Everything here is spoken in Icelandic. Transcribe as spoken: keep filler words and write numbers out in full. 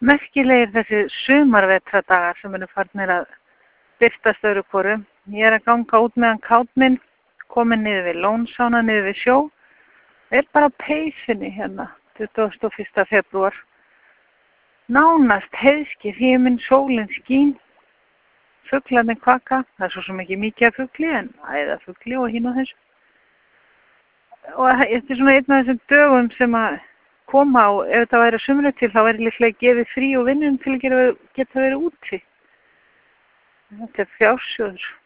merkilegir þessi sumarvetradagar sem eru farnir að birtast öðru hvoru. Ég er að ganga út meðan kátt minn, komin niður við Lónsána, niður við sjó. Er bara á peysunni hérna, tuttugasta og fyrsta febrúar. Nánast heiðskýr himinn, sólin skín, fuglarnir kvaka. Það er svo sem ekki mikið af fugli, en æðafugli og hinn og þessu. Og þetta er svona einn af þessum dögum sem að koma á, ef þetta væri sumri til, þá væri líklega gefið frí og vinnum til að geta verið úti. Þetta er fjársjóður.